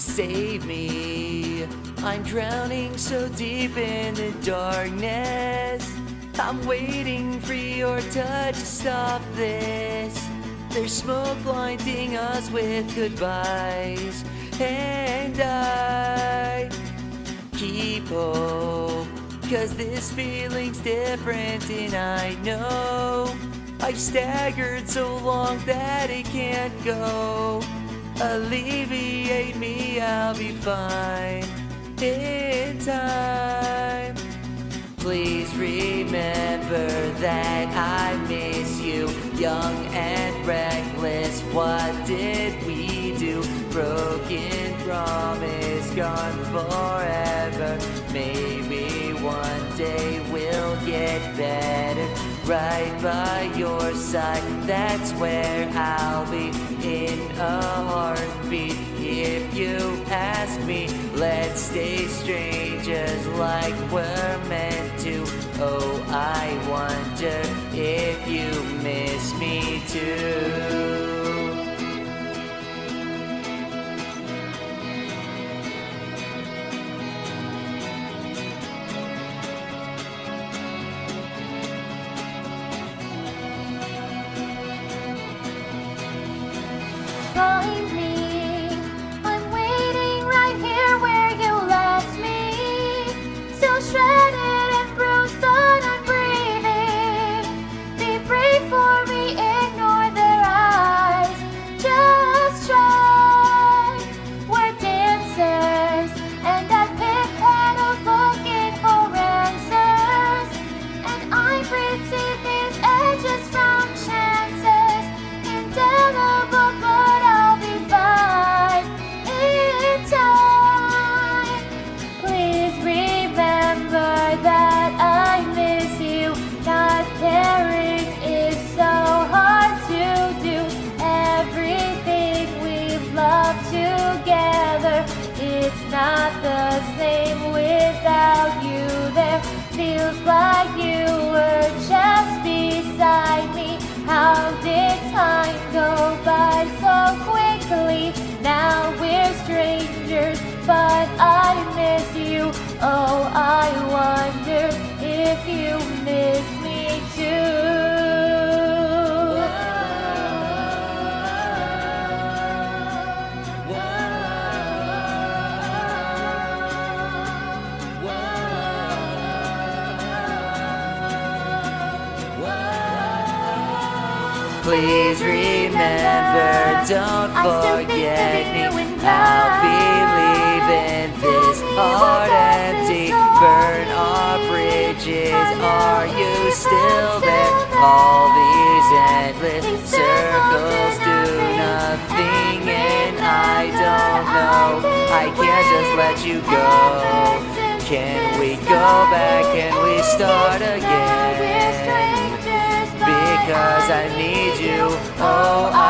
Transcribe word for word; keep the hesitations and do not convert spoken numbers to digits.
Save me, I'm drowning so deep in the darkness. I'm waiting for your touch to stop this. There's smoke blinding us with goodbyes, and I keep hope, 'cause this feeling's different, and I know I've staggered so long that it can't go. Alleviate me, I'll be fine in time. Please remember that I miss you, young and reckless. What did we do? Broken promise, gone forever. Maybe one day we'll get better. Right by your side, that's where I'll be, in a heartbeat. If you ask me, let's stay strangers like we're meant to. Oh, I wonder if you miss me too. Find me, I'm waiting right here where you left me. Still shredded and bruised, but I'm breathing. Be brave for me, ignore their eyes. Just try. We're dancers, and I pick petals looking for answers. And I receive these edges from chances, indelible, but I'll be fine in time. Please remember that I miss you. Not caring is so hard to do. Everything we've loved together, it's not the same without you there. Feels like you were just beside me. How did time go by so quickly? Now we're strangers, but I miss you. Oh, I wonder if you miss me too. Please remember, don't forget me. I'll be leaving this heart empty. Burn our bridges, are you still there? All these endless circles do nothing, and I don't know. I can't just let you go. Can we go back? Can we start again? Because I need you, oh